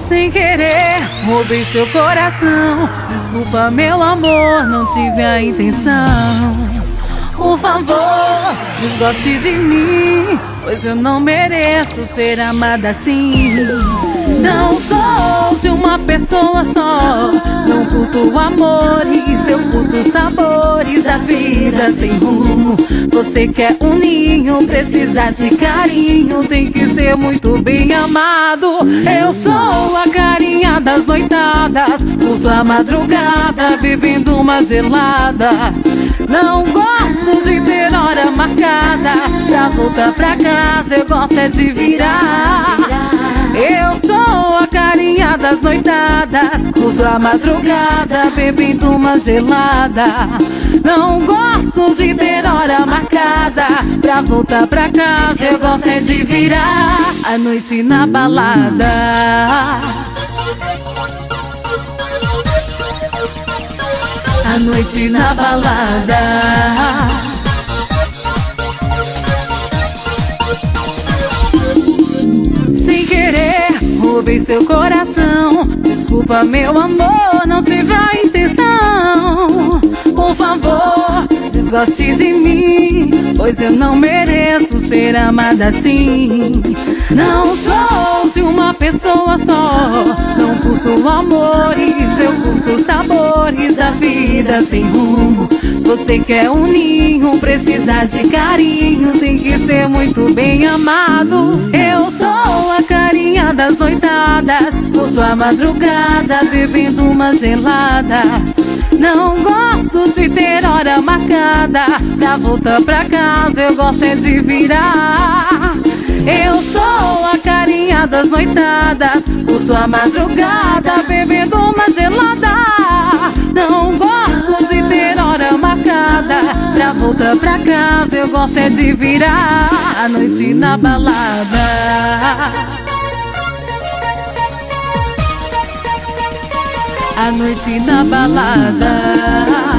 Sem querer, roubei seu coração. Desculpa, meu amor, não tive a intenção. Por favor, desgoste de mim, pois eu não mereço ser amada assim. Não sou de uma pessoa só, não curto amores, eu curto sabores da vida sem rumo. Você quer um ninho, precisa de carinho, tem que ser muito bem amado. Eu sou a carinha das noitadas, curto a madrugada, bebendo uma gelada. Não gosto de ter hora marcada, pra voltar pra casa eu gosto é de virar. Eu sou a carinha das noitadas, curto a madrugada, bebendo uma gelada. Não gosto de ter hora marcada, pra voltar pra casa eu gosto é de virar a noite na balada. A noite na balada. Sem querer, roubei seu coração. Desculpa, meu amor, não tive a intenção. Por favor, desgoste de mim, pois eu não mereço ser amada assim. Não sou de uma pessoa só, não curto amores, eu curto sabores da vida sem rumo. Você quer um ninho, precisa de carinho, tem que ser muito bem amado. Eu sou a carinha das noitadas, curto a madrugada, bebendo uma gelada. Não gosto de ter hora marcada, pra voltar pra casa eu gosto é de virar. Eu sou a carinha das noitadas, curto a madrugada, bebendo uma gelada. Não gosto de ter hora marcada, pra voltar pra casa eu gosto é de virar a noite na balada. A noite na balada.